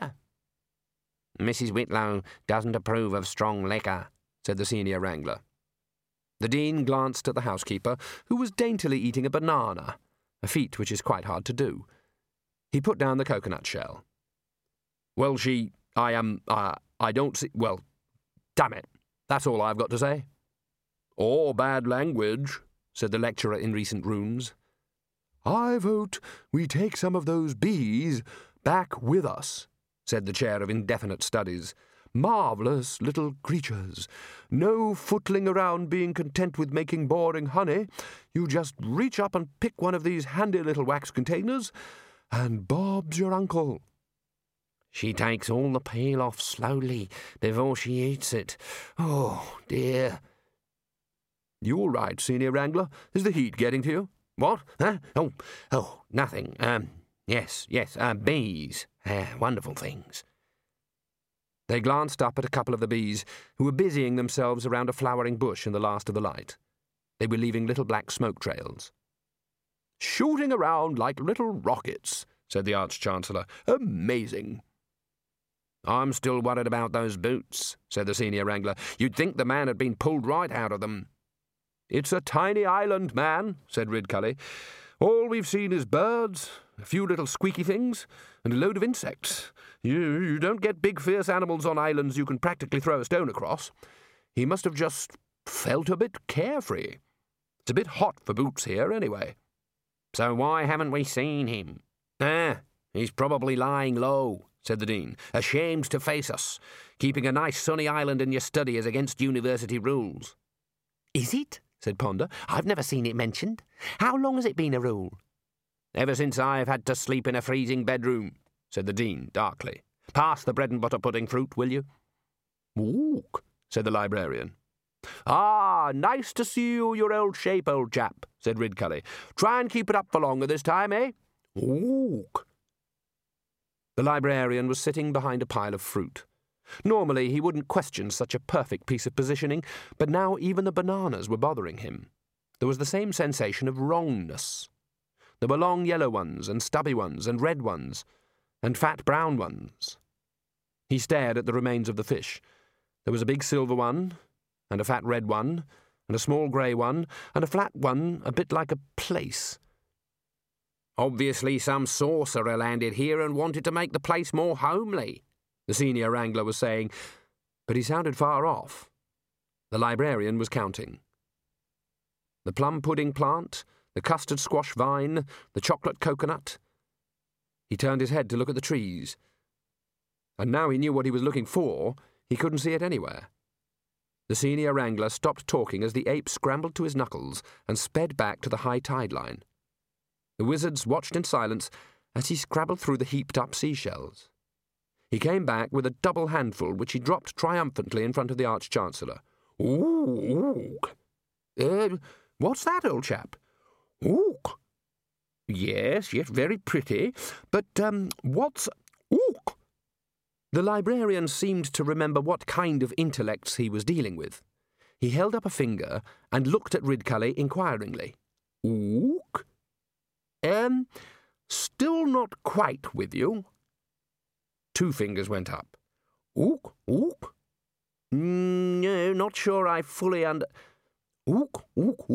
Mrs. Whitlow doesn't approve of strong liquor, said the senior wrangler. The Dean glanced at the housekeeper, who was daintily eating a banana, a feat which is quite hard to do. He put down the coconut shell. Well, I don't see... Well, damn it. That's all I've got to say. Or bad language, said the lecturer in recent runes. I vote we take some of those bees back with us, said the chair of indefinite studies. Marvellous little creatures. No footling around being content with making boring honey. You just reach up and pick one of these handy little wax containers, and Bob's your uncle. She takes all the peel off slowly before she eats it. Oh, dear. You all right, senior wrangler? Is the heat getting to you? What? Huh? Oh, nothing. Yes, bees. Wonderful things. They glanced up at a couple of the bees, who were busying themselves around a flowering bush in the last of the light. They were leaving little black smoke trails. Shooting around like little rockets, said the Arch-Chancellor. Amazing. I'm still worried about those boots, said the senior wrangler. You'd think the man had been pulled right out of them. It's a tiny island, man, said Ridgally. All we've seen is birds, a few little squeaky things, and a load of insects. You don't get big, fierce animals on islands you can practically throw a stone across. He must have just felt a bit carefree. It's a bit hot for boots here, anyway. So why haven't we seen him? He's probably lying low, said the Dean, ashamed to face us. Keeping a nice sunny island in your study is against university rules. Is it? Said Ponder. I've never seen it mentioned. How long has it been a rule? Ever since I've had to sleep in a freezing bedroom, said the Dean darkly. Pass the bread and butter pudding fruit, will you? Ook, said the librarian. Ah, nice to see you, your old shape, old chap, said Ridgally. Try and keep it up for longer this time, eh? Ook. The librarian was sitting behind a pile of fruit. Normally he wouldn't question such a perfect piece of positioning, but now even the bananas were bothering him. There was the same sensation of wrongness. There were long yellow ones, and stubby ones, and red ones, and fat brown ones. He stared at the remains of the fish. There was a big silver one, and a fat red one, and a small grey one, and a flat one a bit like a place. Obviously some sorcerer landed here and wanted to make the place more homely, the senior wrangler was saying, but he sounded far off. The librarian was counting. The plum pudding plant, the custard squash vine, the chocolate coconut. He turned his head to look at the trees. And now he knew what he was looking for. He couldn't see it anywhere. The senior wrangler stopped talking as the ape scrambled to his knuckles and sped back to the high tide line. The wizards watched in silence as he scrabbled through the heaped-up seashells. He came back with a double handful, which he dropped triumphantly in front of the Arch-Chancellor. "Ooh! What's that, old chap?" "Ooh! Yes, very pretty. But, what's... Ooh!" The librarian seemed to remember what kind of intellects he was dealing with. He held up a finger and looked at Ridcully inquiringly. "Ook? Still not quite with you?" Two fingers went up. "Ook? No, not sure I fully Ook?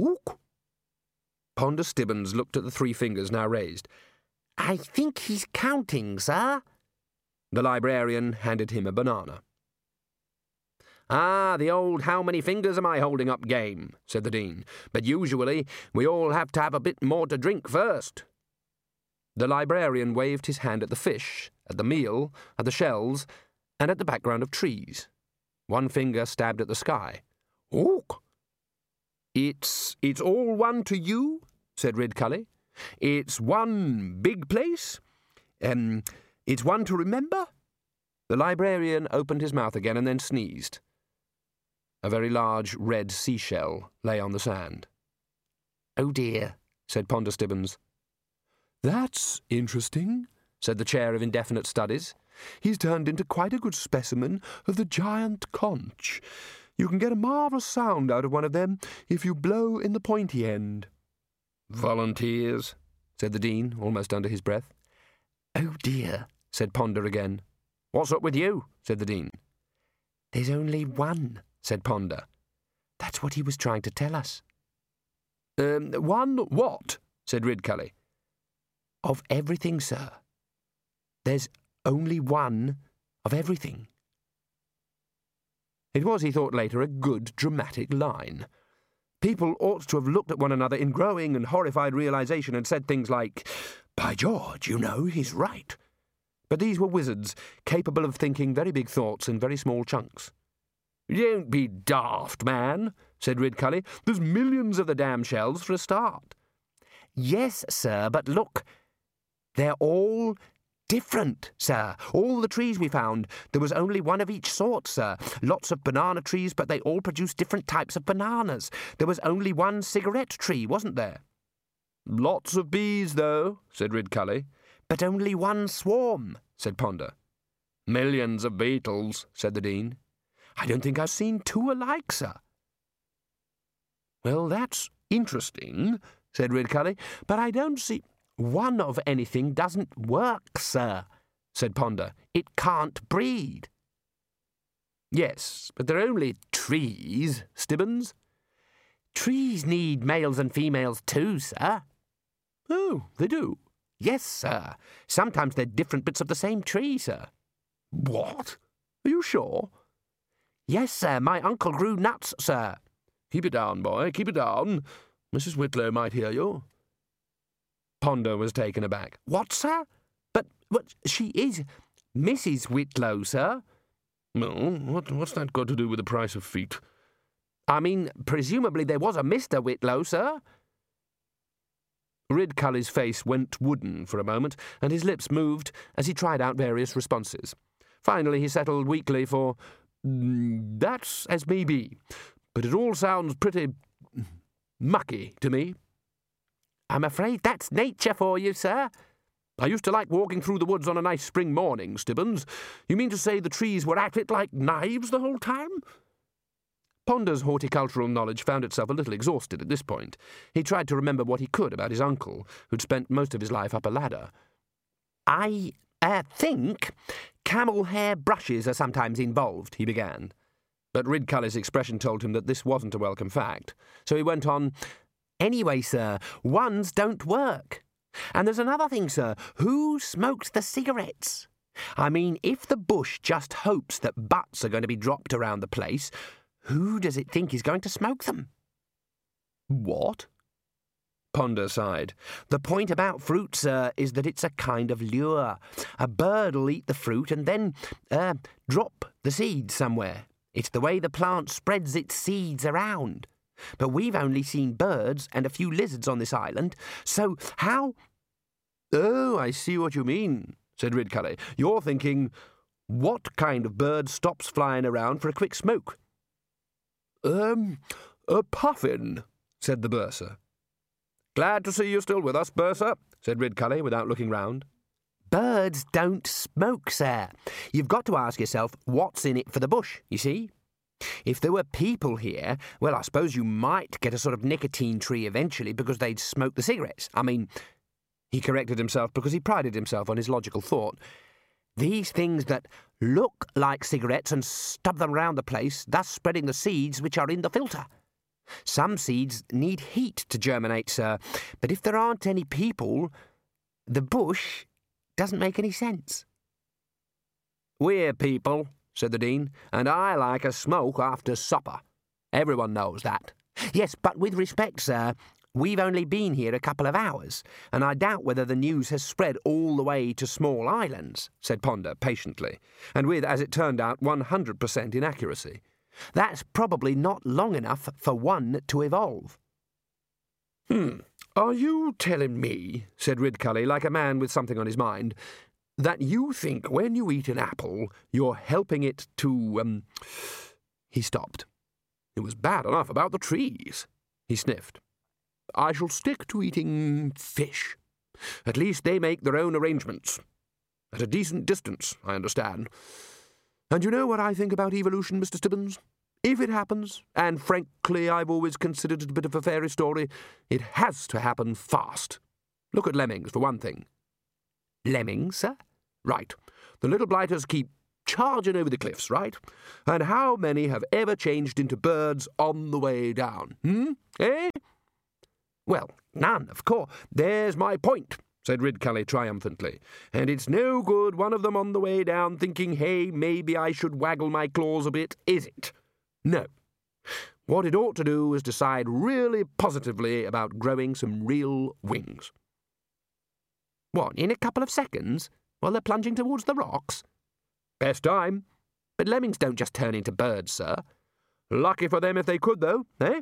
Ponder Stibbons looked at the three fingers now raised. "I think he's counting, sir." The librarian handed him a banana. "Ah, the old how many fingers am I holding up game," said the Dean. "But usually we all have to have a bit more to drink first." The librarian waved his hand at the fish, at the meal, at the shells, and at the background of trees. One finger stabbed at the sky. "Ook? It's all one to you?" said Ridcully. "It's one big place? It's one to remember?" The librarian opened his mouth again and then sneezed. A very large red seashell lay on the sand. "Oh dear," said Ponder Stibbons. "That's interesting," said the Chair of Indefinite Studies. "He's turned into quite a good specimen of the giant conch. You can get a marvellous sound out of one of them if you blow in the pointy end." "Volunteers?" said the Dean, almost under his breath. "Oh dear," said Ponder again. "What's up with you?" said the Dean. "There's only one," said Ponder. "That's what he was trying to tell us." One what?" said Ridcully. "Of everything, sir. There's only one of everything." It was, he thought later, a good dramatic line. People ought to have looked at one another in growing and horrified realization and said things like, "By George, you know, he's right." But these were wizards, capable of thinking very big thoughts in very small chunks. "Don't be daft, man," said Ridcully. "There's millions of the damn shells for a start." "Yes, sir, but look. They're all different, sir. All the trees we found, there was only one of each sort, sir. Lots of banana trees, but they all produce different types of bananas. There was only one cigarette tree, wasn't there?" "Lots of bees, though," said Ridcully. "But only one swarm," said Ponder. "Millions of beetles," said the Dean. "I don't think I've seen two alike, sir." "Well, that's interesting," said Ridcully, "but I don't see—" "One of anything doesn't work, sir," said Ponder. "It can't breed." "Yes, but they're only trees, Stibbons." "Trees need males and females too, sir." "Oh, they do?" "Yes, sir. Sometimes they're different bits of the same tree, sir." "What? Are you sure?" "Yes, sir. My uncle grew nuts, sir." "Keep it down, boy, keep it down. Mrs. Whitlow might hear you." Ponder was taken aback. "What, sir? But she is Mrs. Whitlow, sir." "Well, what's that got to do with the price of feet?" "I mean, presumably there was a Mr. Whitlow, sir." Ridcully's face went wooden for a moment, and his lips moved as he tried out various responses. Finally he settled weakly for, "That's as may be, but it all sounds pretty mucky to me." "I'm afraid that's nature for you, sir." "I used to like walking through the woods on a nice spring morning, Stibbons. You mean to say the trees were at it like knives the whole time?" Ponder's horticultural knowledge found itself a little exhausted at this point. He tried to remember what he could about his uncle, who'd spent most of his life up a ladder. "I think camel hair brushes are sometimes involved," he began. But Ridcully's expression told him that this wasn't a welcome fact. So he went on, "Anyway, sir, ones don't work. And there's another thing, sir. Who smokes the cigarettes? I mean, if the bush just hopes that butts are going to be dropped around the place, Who does it think is going to smoke them? What? Ponder sighed. The point about fruit, sir, is that it's a kind of lure. A bird'll eat the fruit and then, drop the seeds somewhere. It's the way the plant spreads its seeds around. But we've only seen birds and a few lizards on this island, so how... Oh, I see what you mean, said Ridcully. You're thinking, what kind of bird stops flying around for a quick smoke? A puffin, said the bursar. Glad to see you still with us, bursar, said Ridcully without looking round. Birds don't smoke, sir. You've got to ask yourself what's in it for the bush, you see? If there were people here, well, I suppose you might get a sort of nicotine tree eventually because they'd smoke the cigarettes. I mean, he corrected himself because he prided himself on his logical thought. These things that look like cigarettes and stub them round the place, thus spreading the seeds which are in the filter. Some seeds need heat to germinate, sir, but if there aren't any people, the bush doesn't make any sense. We're people, said the Dean, and I like a smoke after supper. Everyone knows that. Yes, but with respect, sir, we've only been here a couple of hours, and I doubt whether the news has spread all the way to small islands, said Ponder patiently, and with, as it turned out, 100% inaccuracy. That's probably not long enough for one to evolve. Are you telling me, said Ridcully, like a man with something on his mind, that you think when you eat an apple, you're helping it to, He stopped. It was bad enough about the trees. He sniffed. I shall stick to eating fish. At least they make their own arrangements. At a decent distance, I understand. And you know what I think about evolution, Mr. Stibbins? If it happens, and frankly I've always considered it a bit of a fairy story, it has to happen fast. Look at lemmings, for one thing. Lemmings, sir? Right. The little blighters keep charging over the cliffs, right? And how many have ever changed into birds on the way down? Eh? Well, none, of course. There's my point, said Ridcully triumphantly. And it's no good one of them on the way down thinking, hey, maybe I should waggle my claws a bit, is it? No. What it ought to do is decide really positively about growing some real wings. What, in a couple of seconds, while they're plunging towards the rocks? Best time. But lemmings don't just turn into birds, sir. Lucky for them if they could, though, eh?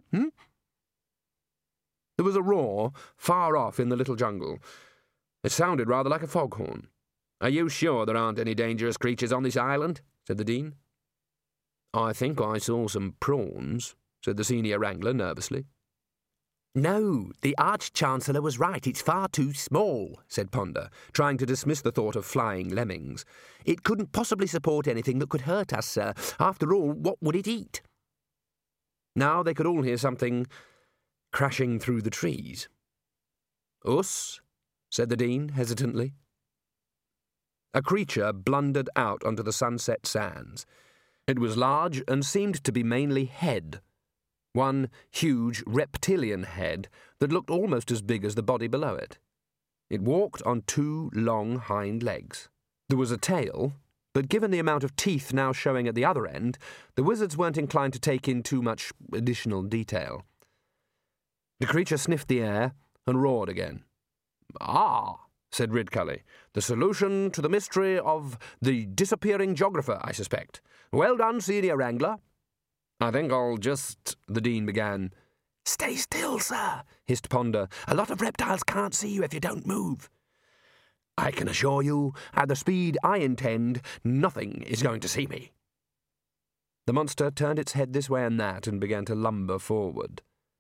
There was a roar far off in the little jungle. It sounded rather like a foghorn. Are you sure there aren't any dangerous creatures on this island? Said the Dean. I think I saw some prawns, said the senior wrangler nervously. No, the Arch-Chancellor was right. It's far too small, said Ponder, trying to dismiss the thought of flying lemmings. It couldn't possibly support anything that could hurt us, sir. After all, what would it eat? Now they could all hear something crashing through the trees. Us, said the Dean hesitantly. A creature blundered out onto the sunset sands. It was large and seemed to be mainly head. One huge reptilian head that looked almost as big as the body below it. It walked on two long hind legs. There was a tail, but given the amount of teeth now showing at the other end, the wizards weren't inclined to take in too much additional detail. The creature sniffed the air and roared again. Ah, said Ridcully, the solution to the mystery of the disappearing geographer, I suspect. Well done, senior wrangler. I think I'll just... the Dean began. Stay still, sir, hissed Ponder. A lot of reptiles can't see you if you don't move. I can assure you, at the speed I intend, nothing is going to see me. The monster turned its head this way and that and began to lumber forward.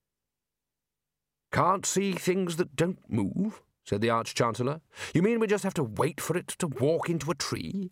Can't see things that don't move, said the Arch-Chancellor. You mean we just have to wait for it to walk into a tree?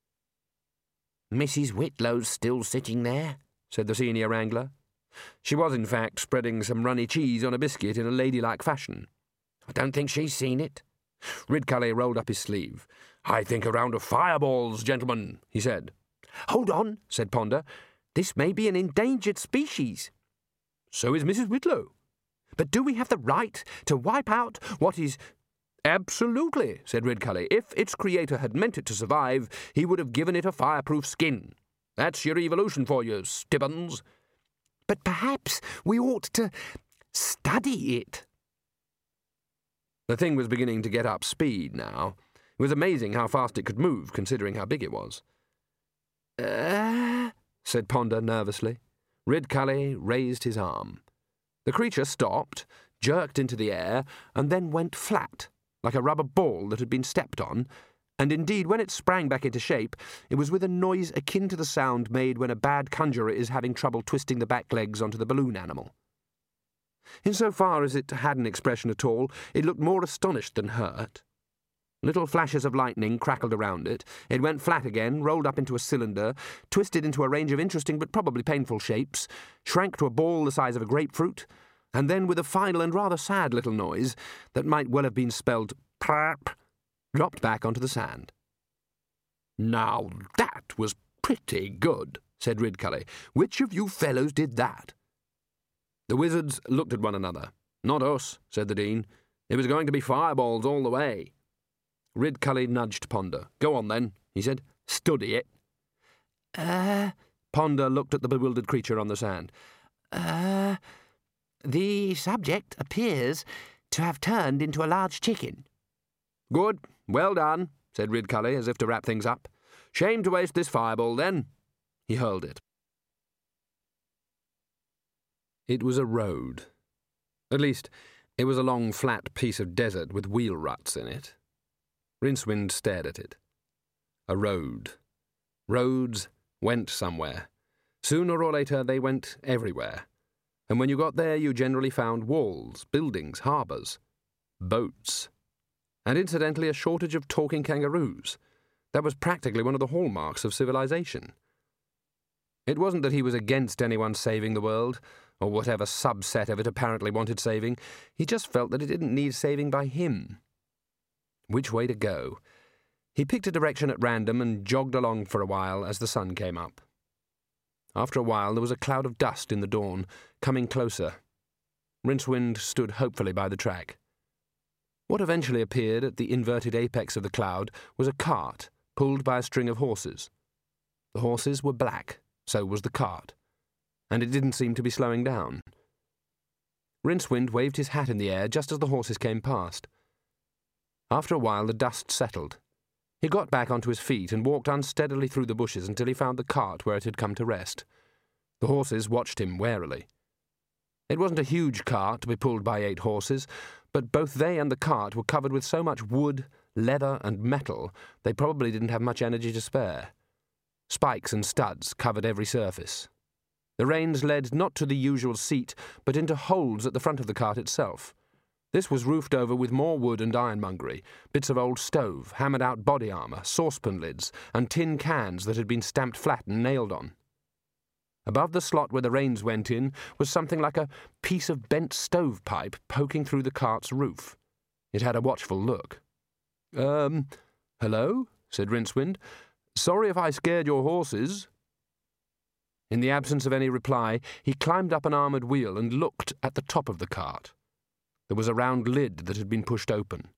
Mrs. Whitlow's still sitting there, said the senior wrangler. She was, in fact, spreading some runny cheese on a biscuit in a ladylike fashion. I don't think she's seen it. Ridcully rolled up his sleeve. I think a round of fireballs, gentlemen, he said. Hold on, said Ponder. This may be an endangered species. So is Mrs. Whitlow. But do we have the right to wipe out what is... Absolutely, said Ridcully. If its creator had meant it to survive, he would have given it a fireproof skin. That's your evolution for you, Stibbins. But perhaps we ought to study it. The thing was beginning to get up speed now. It was amazing how fast it could move, considering how big it was. Said Ponder nervously. Ridcully raised his arm. The creature stopped, jerked into the air, and then went flat, like a rubber ball that had been stepped on, and indeed when it sprang back into shape, it was with a noise akin to the sound made when a bad conjurer is having trouble twisting the back legs onto the balloon animal. Insofar as it had an expression at all, it looked more astonished than hurt. Little flashes of lightning crackled around it. It went flat again, rolled up into a cylinder, twisted into a range of interesting but probably painful shapes, shrank to a ball the size of a grapefruit, and then, with a final and rather sad little noise that might well have been spelled "prap," dropped back onto the sand. "Now that was pretty good," said Ridcully. "Which of you fellows did that?" The wizards looked at one another. "Not us," said the Dean. "It was going to be fireballs all the way." Ridcully nudged Ponder. "Go on, then," he said. "Study it." Ponder looked at the bewildered creature on the sand. The subject appears to have turned into a large chicken." "Good. Well done," said Ridcully, as if to wrap things up. "Shame to waste this fireball, then." He hurled it. It was a road. At least, it was a long, flat piece of desert with wheel ruts in it. Rincewind stared at it. A road. Roads went somewhere. Sooner or later, they went everywhere. And when you got there, you generally found walls, buildings, harbours, boats. And incidentally, a shortage of talking kangaroos. That was practically one of the hallmarks of civilization. It wasn't that he was against anyone saving the world, or whatever subset of it apparently wanted saving. He just felt that it didn't need saving by him. Which way to go? He picked a direction at random and jogged along for a while as the sun came up. After a while there was a cloud of dust in the dawn, coming closer. Rincewind stood hopefully by the track. What eventually appeared at the inverted apex of the cloud was a cart pulled by a string of horses. The horses were black, so was the cart, and it didn't seem to be slowing down. Rincewind waved his hat in the air just as the horses came past. After a while the dust settled. He got back onto his feet and walked unsteadily through the bushes until he found the cart where it had come to rest. The horses watched him warily. It wasn't a huge cart to be pulled by 8 horses, but both they and the cart were covered with so much wood, leather, and metal they probably didn't have much energy to spare. Spikes and studs covered every surface. The reins led not to the usual seat, but into holes at the front of the cart itself. This was roofed over with more wood and ironmongery, bits of old stove, hammered-out body armour, saucepan lids, and tin cans that had been stamped flat and nailed on. Above the slot where the reins went in was something like a piece of bent stovepipe poking through the cart's roof. It had a watchful look. Hello?" said Rincewind. "Sorry if I scared your horses." In the absence of any reply, he climbed up an armoured wheel and looked at the top of the cart. There was a round lid that had been pushed open.